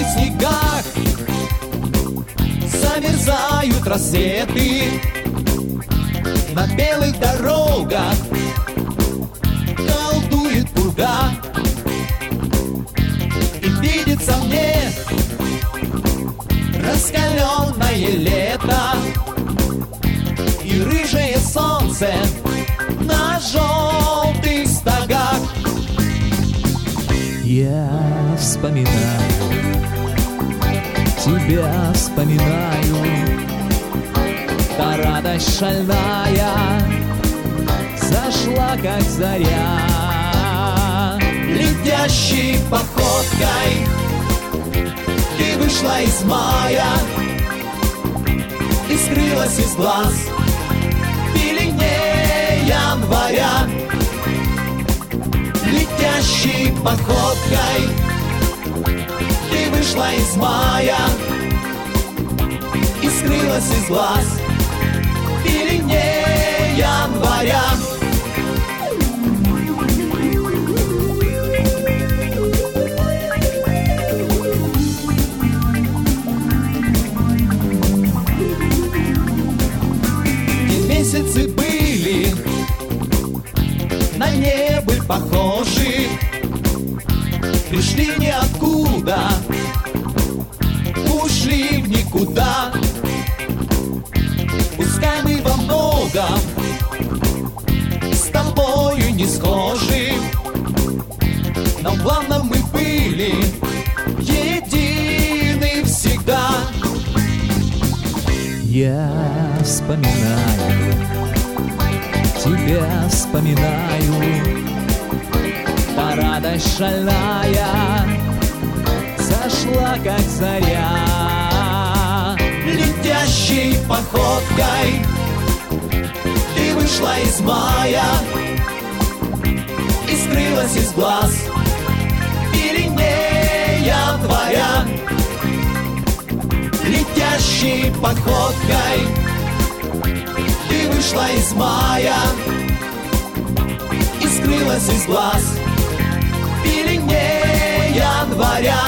снегах замерзают рассветы, на белых дорогах колдует пурга. И видится мне раскаленное лето и рыжее солнце на желтых стогах. Я вспоминаю, тебя вспоминаю, та радость шальная зашла, как заря. Летящей походкой ты вышла из мая и скрылась из глаз в пелене января. Летящей походкой ты вышла из мая и скрылась из глаз в пелене января. Месяцы были на небо похожи, пришли ниоткуда, ушли в никуда. Пускай мы во многом с тобою не схожи, но в главном мы были едины всегда. Я вспоминаю, тебя вспоминаю, та радость шальная зашла, как заря. Летящей походкой ты вышла из мая и скрылась из глаз в пелене января. Летящей походкой ты вышла из мая и скрылась из глаз в пелене января.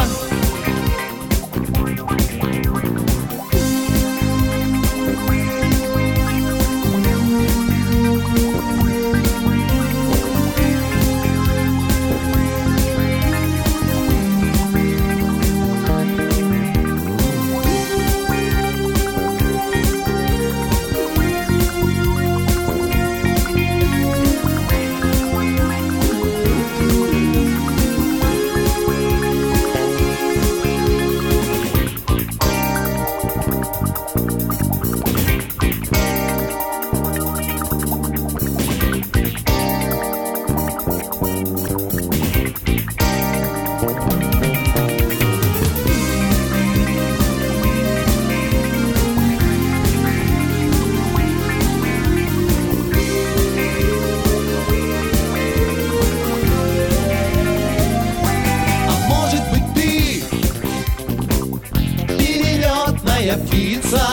Птица,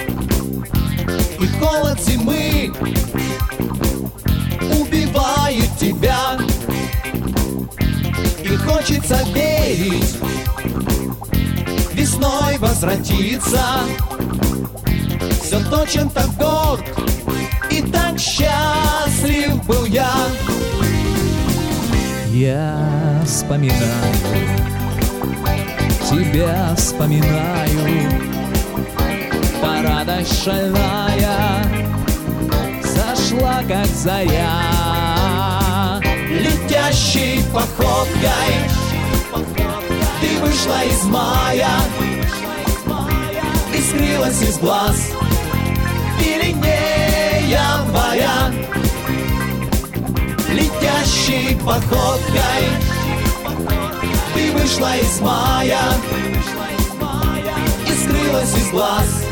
и холод зимы убивает тебя, и хочется верить, весной возвратиться. Все то, чем так горд и так счастлив был я. Я вспоминаю, тебя вспоминаю, та радость шальная зашла, как заря. Летящей походкой ты вышла из мая и скрылась из глаз в пелене января. Летящей походкой ты вышла из мая и скрылась из глаз